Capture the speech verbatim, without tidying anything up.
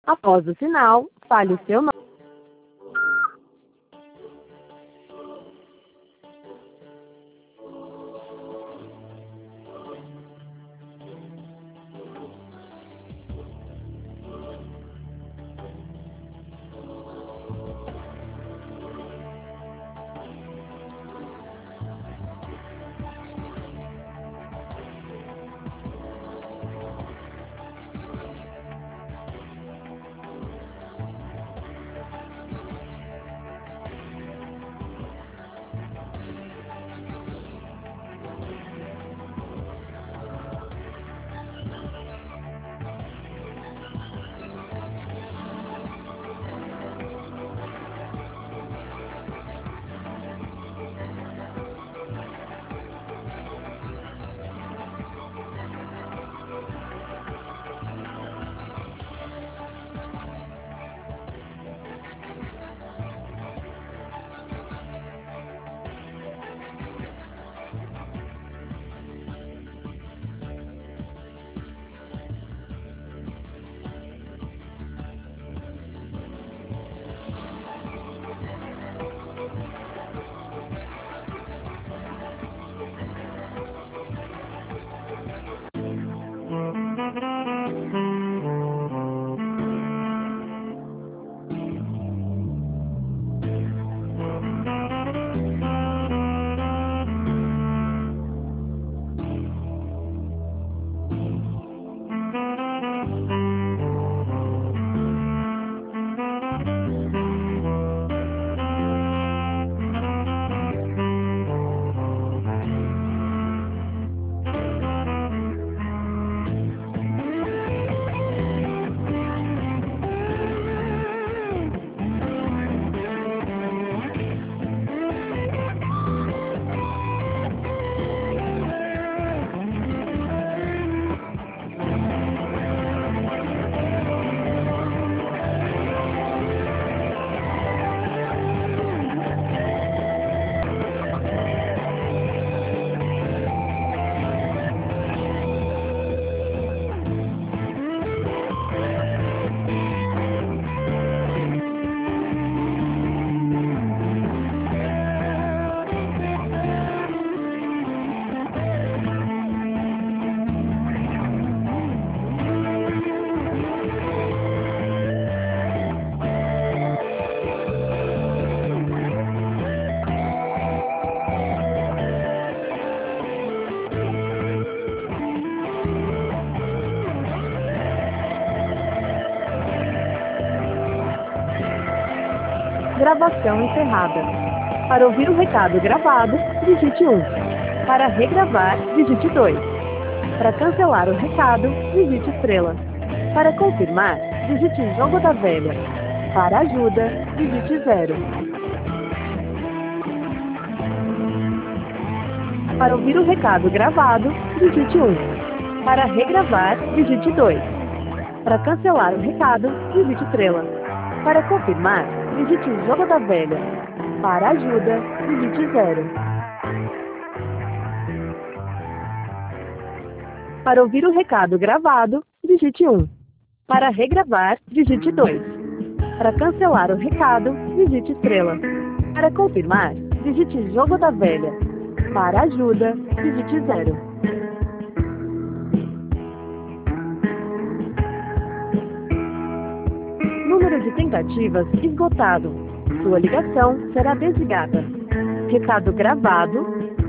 Após o sinal, fale o seu nome. Gravação encerrada. Para ouvir o recado gravado, digite um. Para regravar, digite dois. Para cancelar o recado, digite estrela. Para confirmar, digite jogo da velha. Para ajuda, digite zero. Para ouvir o recado gravado, digite um. Para regravar, digite dois. Para cancelar o recado, digite estrela. Para confirmar, digite jogo da velha. Para ajuda, digite zero. Para ouvir o recado gravado, digite um. Para regravar, digite dois. Para cancelar o recado, digite estrela. Para confirmar, digite jogo da velha. Para ajuda, digite zero. Número de tentativas esgotado. Sua ligação será desligada. Recado gravado,